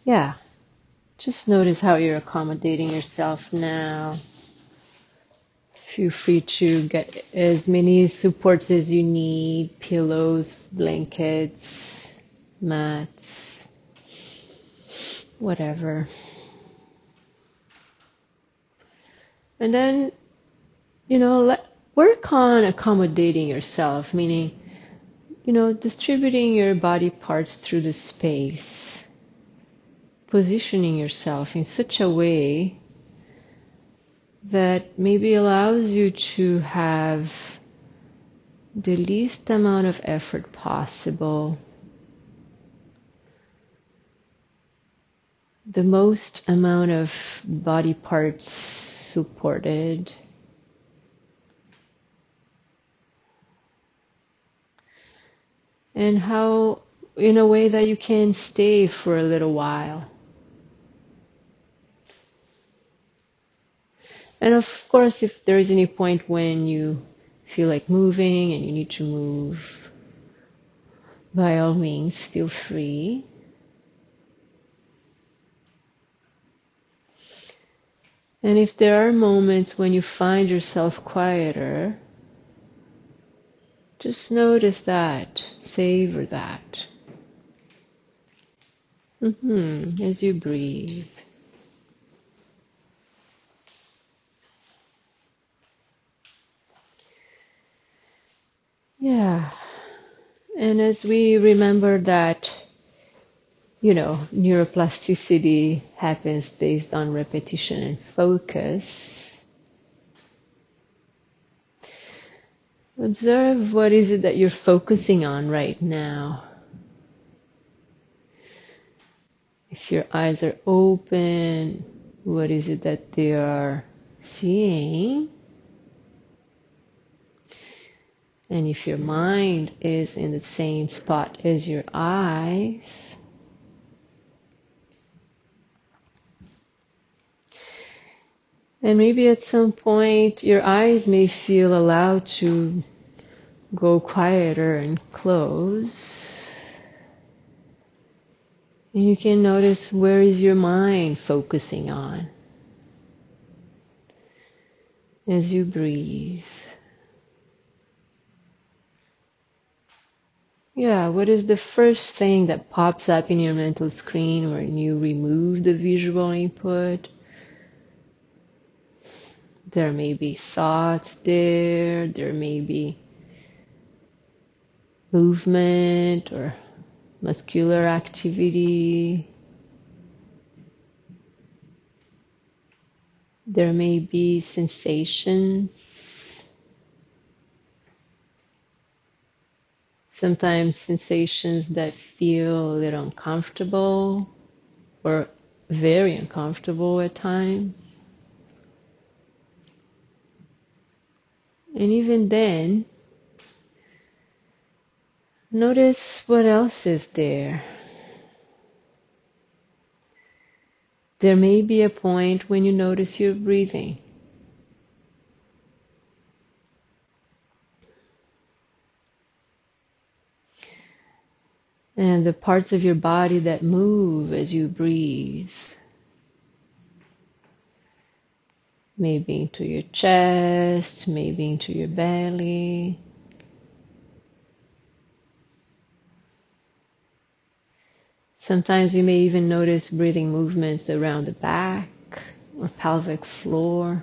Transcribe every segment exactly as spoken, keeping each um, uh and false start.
Yeah, just notice how you're accommodating yourself now. Feel free to get as many supports as you need, pillows, blankets, mats, whatever. And then, you know, let, work on accommodating yourself, meaning, you know, distributing your body parts through the space, positioning yourself in such a way that maybe allows you to have the least amount of effort possible, the most amount of body parts supported, and how, in a way that you can stay for a little while. And of course, if there is any point when you feel like moving and you need to move, by all means, feel free. And if there are moments when you find yourself quieter, just notice that, savor that. Mm-hmm. As you breathe. Yeah. And as we remember that, you know, neuroplasticity happens based on repetition and focus, observe what is it that you're focusing on right now. If your eyes are open, what is it that they are seeing? And if your mind is in the same spot as your eyes, and maybe at some point your eyes may feel allowed to go quieter and close. And you can notice, where is your mind focusing on as you breathe. Yeah, what is the first thing that pops up in your mental screen when you remove the visual input? There may be thoughts there, there may be movement or muscular activity. There may be sensations. Sometimes sensations that feel a little uncomfortable or very uncomfortable at times. And even then, notice what else is there. There may be a point when you notice your breathing. And the parts of your body that move as you breathe. Maybe into your chest, maybe into your belly. Sometimes you may even notice breathing movements around the back or pelvic floor.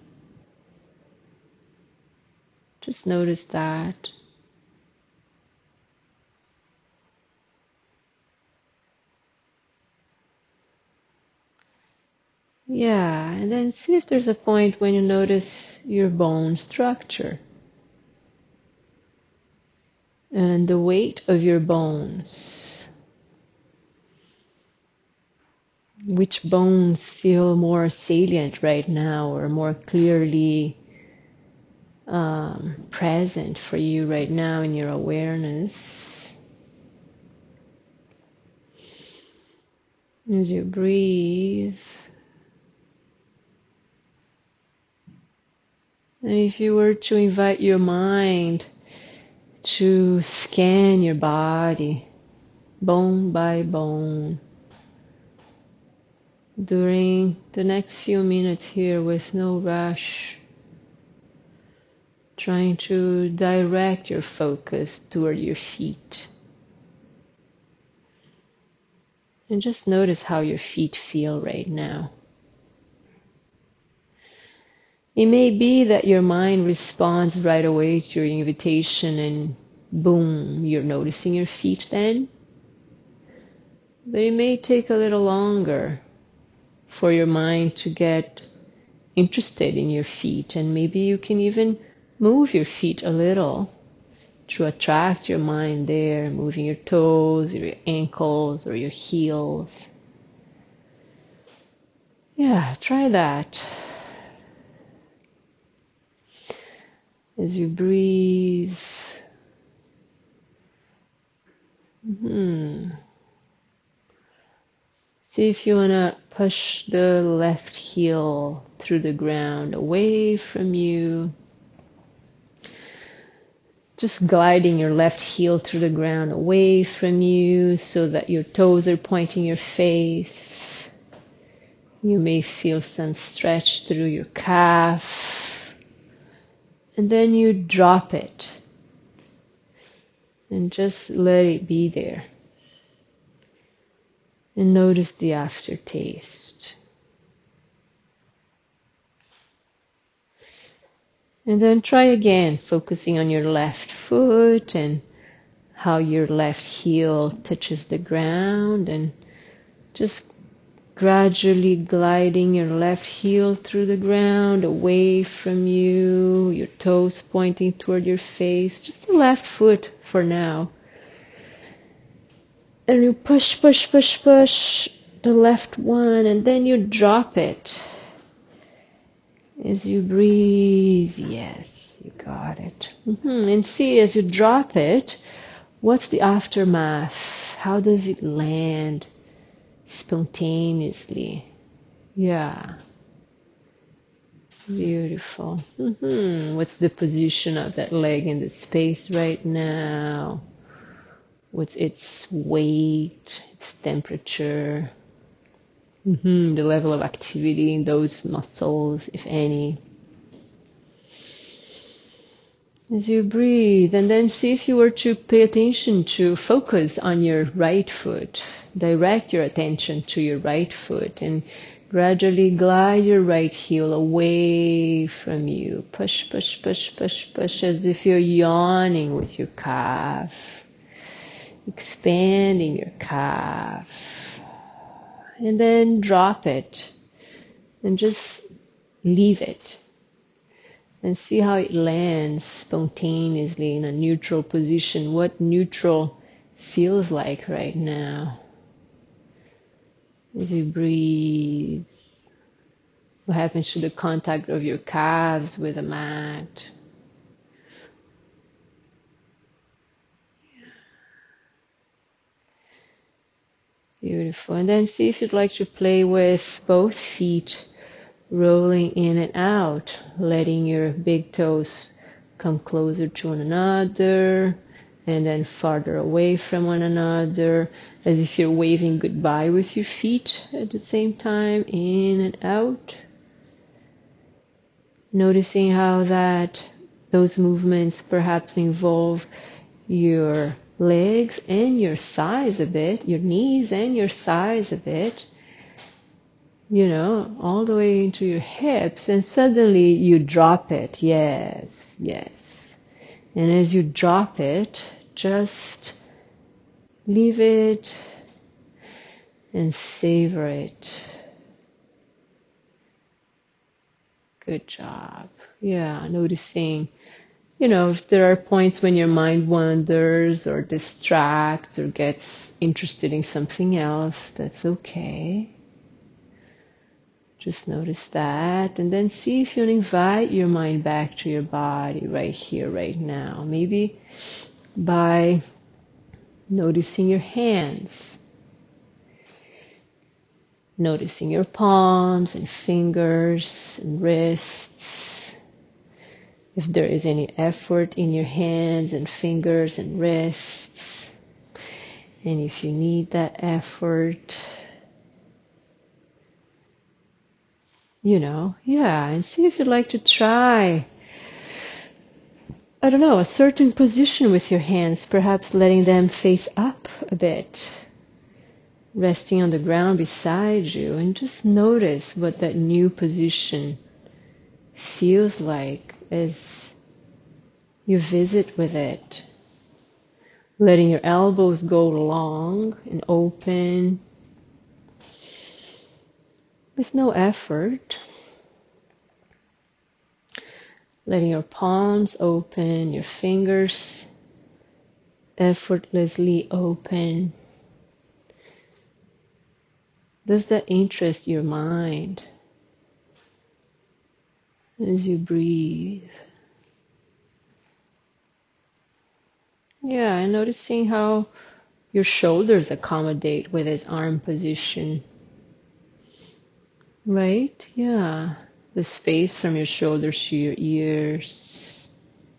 Just notice that. Yeah, and then see if there's a point when you notice your bone structure and the weight of your bones. Which bones feel more salient right now or more clearly um, present for you right now in your awareness? As you breathe. And if you were to invite your mind to scan your body, bone by bone, during the next few minutes here with no rush, trying to direct your focus toward your feet. And just notice how your feet feel right now. It may be that your mind responds right away to your invitation and boom, you're noticing your feet then. But it may take a little longer for your mind to get interested in your feet, and maybe you can even move your feet a little to attract your mind there, moving your toes or your ankles or your heels. Yeah, try that. As you breathe, hmm. see if you want to push the left heel through the ground away from you. Just gliding your left heel through the ground away from you so that your toes are pointing your face. You may feel some stretch through your calf. And then you drop it. And just let it be there. And notice the aftertaste. And then try again, focusing on your left foot and how your left heel touches the ground, and just gradually gliding your left heel through the ground away from you, your toes pointing toward your face, just the left foot for now. And you push, push, push, push the left one, and then you drop it. As you breathe, yes, you got it. Mm-hmm. And see, as you drop it, what's the aftermath? How does it land spontaneously? Yeah. Beautiful. Mm-hmm. What's the position of that leg in the space right now? What's its weight, its temperature? Mm-hmm. The level of activity in those muscles, if any. As you breathe, and then see if you were to pay attention to focus on your right foot. Direct your attention to your right foot and gradually glide your right heel away from you. Push, push, push, push, push, as if you're yawning with your calf. Expanding your calf. And then drop it. And just leave it. And see how it lands spontaneously in a neutral position. What neutral feels like right now. As you breathe. What happens to the contact of your calves with the mat? Beautiful. And then see if you'd like to play with both feet rolling in and out, letting your big toes come closer to one another and then farther away from one another, as if you're waving goodbye with your feet at the same time, in and out. Noticing how that those movements perhaps involve your legs and your thighs a bit, your knees and your thighs a bit, you know, all the way into your hips, and suddenly you drop it. Yes, yes. And as you drop it, just leave it and savor it. Good job. Yeah, noticing, you know, if there are points when your mind wanders or distracts or gets interested in something else, that's okay. Just notice that, and then see if you can invite your mind back to your body right here, right now. Maybe by noticing your hands, noticing your palms and fingers and wrists. If there is any effort in your hands and fingers and wrists, and if you need that effort, you know, yeah, and see if you'd like to try, I don't know, a certain position with your hands, perhaps letting them face up a bit, resting on the ground beside you, and just notice what that new position feels like as you visit with it. Letting your elbows go long and open with no effort. Letting your palms open, your fingers effortlessly open. Does that interest your mind as you breathe? Yeah, and noticing how your shoulders accommodate with this arm position. Right? Yeah. The space from your shoulders to your ears.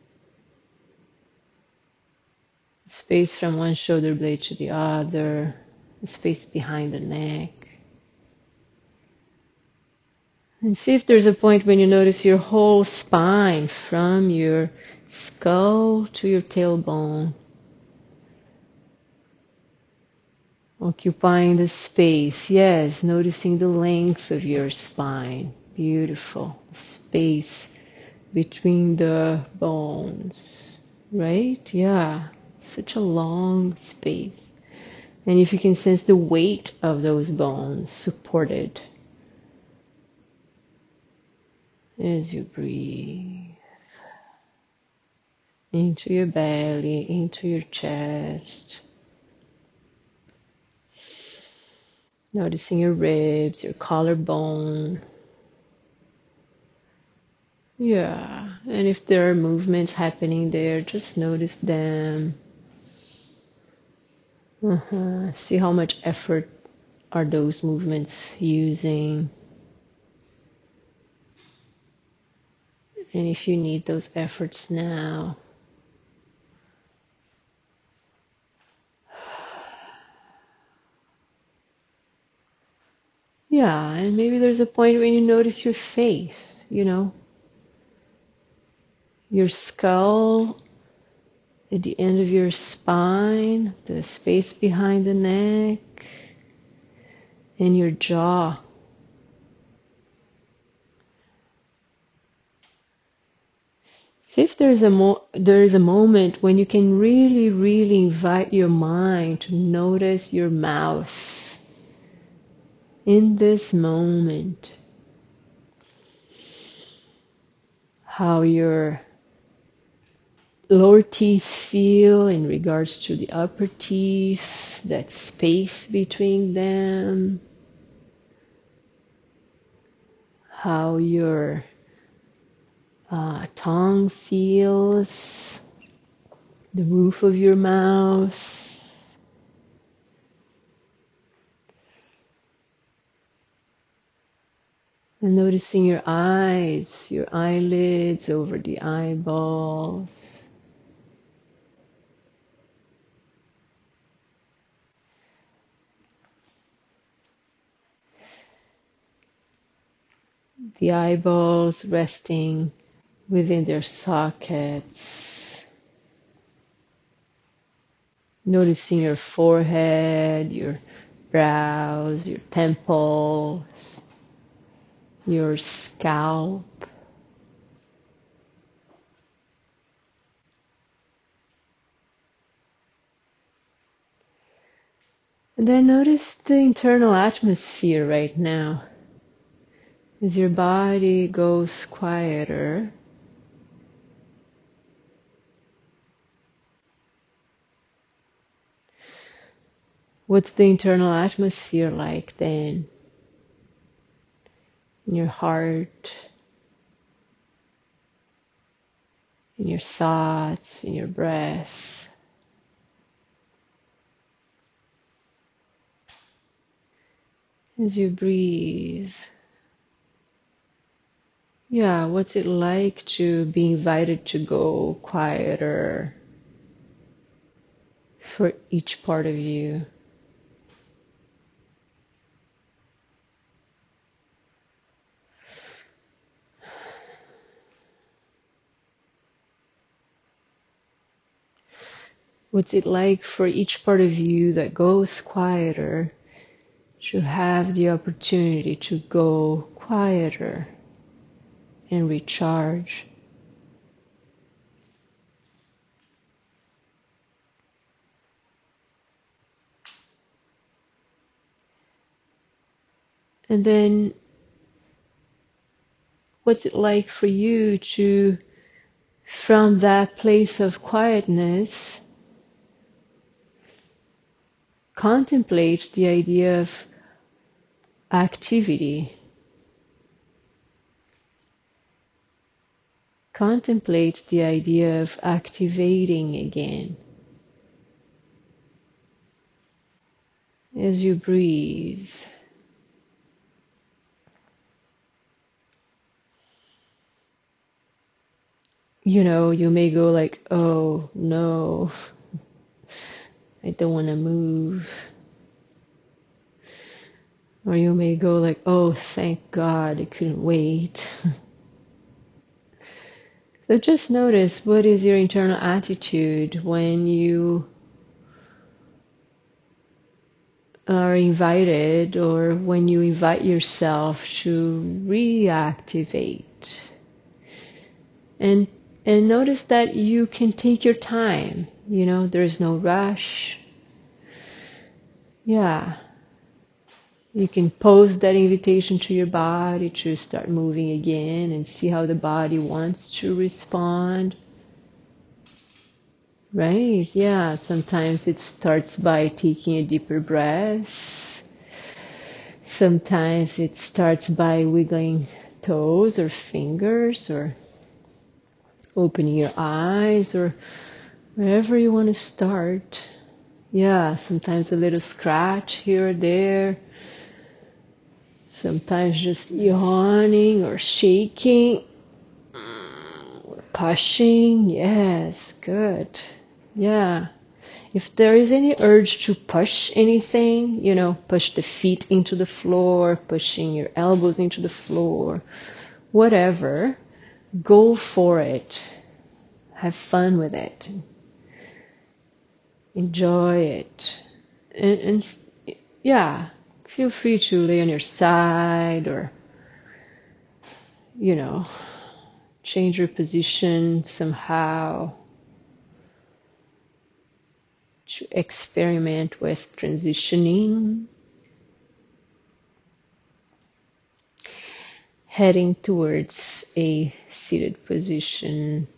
Space from one shoulder blade to the other. The space behind the neck. And see if there's a point when you notice your whole spine from your skull to your tailbone, occupying the space. Yes, noticing the length of your spine. Beautiful. Space between the bones. Right? Yeah. Such a long space. And if you can sense the weight of those bones supported as you breathe into your belly, into your chest. Noticing your ribs, your collarbone. Yeah, and if there are movements happening there, just notice them. Uh-huh. See how much effort are those movements using. And if you need those efforts now. Yeah, and maybe there's a point when you notice your face, you know, your skull at the end of your spine, the space behind the neck, and your jaw. See if there's a mo- there is a moment when you can really, really invite your mind to notice your mouth in this moment. How your lower teeth feel in regards to the upper teeth, that space between them. How your uh, tongue feels, the roof of your mouth. And noticing your eyes, your eyelids over the eyeballs. The eyeballs resting within their sockets. Noticing your forehead, your brows, your temples, your scalp. And then notice the internal atmosphere right now. As your body goes quieter, what's the internal atmosphere like then? In your heart, in your thoughts, in your breath. As you breathe, yeah, what's it like to be invited to go quieter for each part of you? What's it like for each part of you that goes quieter to have the opportunity to go quieter and recharge? And then what's it like for you to, from that place of quietness, contemplate the idea of activity? Contemplate the idea of activating again as you breathe. You know, you may go like, oh no, I don't want to move. Or you may go like, oh, thank God, I couldn't wait. So just notice, what is your internal attitude when you are invited, or when you invite yourself to reactivate? And and notice that you can take your time. You know, there's no rush. Yeah. You can pose that invitation to your body to start moving again and see how the body wants to respond. Right? Yeah. Sometimes it starts by taking a deeper breath. Sometimes it starts by wiggling toes or fingers, or opening your eyes, or wherever you want to start. Yeah, sometimes a little scratch here or there. Sometimes just yawning or shaking or pushing. Yes, good. Yeah. If there is any urge to push anything, you know, push the feet into the floor, pushing your elbows into the floor, whatever, go for it. Have fun with it. Enjoy it. And, and yeah, feel free to lay on your side, or, you know, change your position somehow, to experiment with transitioning, heading towards a seated position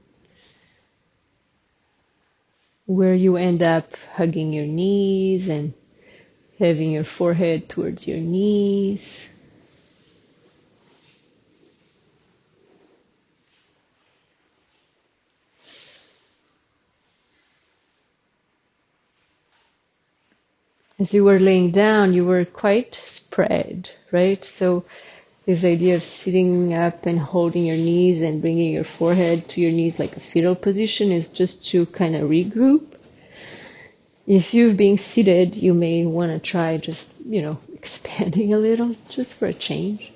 where you end up hugging your knees and having your forehead towards your knees. As you were laying down, you were quite spread, right? So this idea of sitting up and holding your knees and bringing your forehead to your knees like a fetal position is just to kind of regroup. If you've been seated, you may want to try just, you know, expanding a little, just for a change.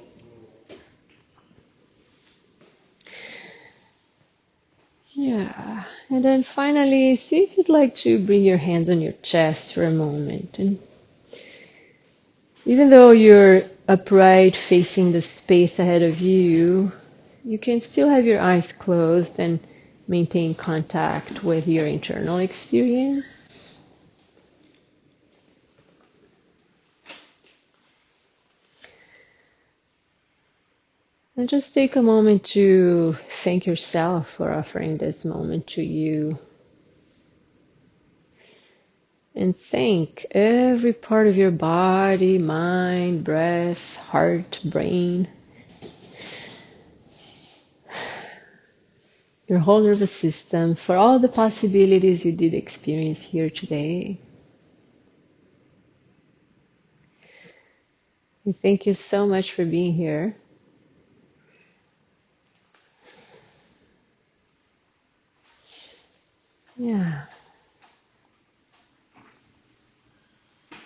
Yeah. And then finally, see if you'd like to bring your hands on your chest for a moment. And even though you're upright facing the space ahead of you, you can still have your eyes closed and maintain contact with your internal experience. And just take a moment to thank yourself for offering this moment to you. And thank every part of your body, mind, breath, heart, brain, your whole nervous system, for all the possibilities you did experience here today. And thank you so much for being here.